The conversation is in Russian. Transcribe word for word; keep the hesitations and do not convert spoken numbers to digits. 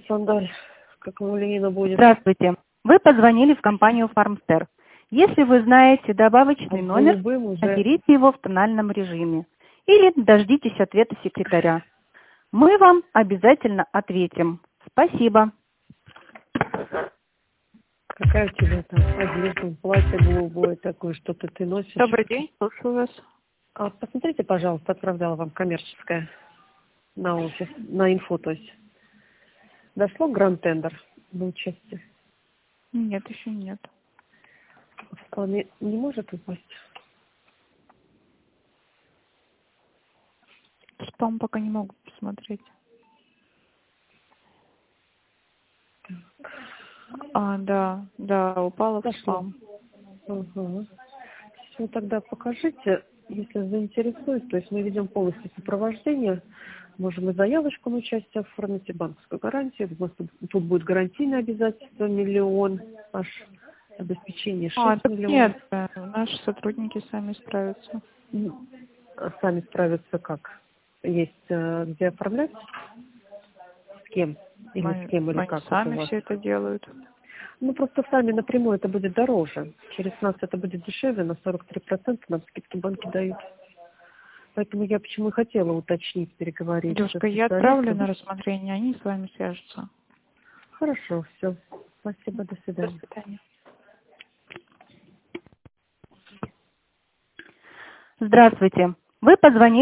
Сандаль, как Мулина будет. Здравствуйте. Вы позвонили в компанию Farmster. Если вы знаете добавочный А номер, голубым уже... наберите его в тональном режиме. Или дождитесь ответа секретаря. Мы вам обязательно ответим. Спасибо. Какая у тебя там одежда, платье голубое такое, что-то ты носишь? Добрый день, слушаю вас. А, посмотрите, пожалуйста, отправляла вам коммерческое на офис, на инфо, то есть. Дошло гранд тендер на участие? Нет, еще нет. В спаме не может упасть? Спам пока не могу посмотреть. А, да, да, упала в Дошло. спам. Ага. Все, тогда покажите, если заинтересует, то есть мы ведем полностью сопровождение, можем и заявочку на участие оформить, и банковскую гарантию. У нас тут, тут будет гарантийное обязательство миллион, аж обеспечение А, шесть так миллионов. нет, э, наши сотрудники сами справятся. М, а Сами справятся как? Есть э, где оформлять? С кем? Или с Мы, кем, или мы как вот у сами вас? все это делают. Ну, просто сами напрямую это будет дороже. Через нас это будет дешевле, на сорок три процента нам скидки банки дают. Поэтому я почему и хотела уточнить, переговорить со Девушка, я отправлю специалистом. на рассмотрение, они с вами свяжутся. Хорошо, все. Спасибо, до До свидания. свидания. Здравствуйте. Вы позвонили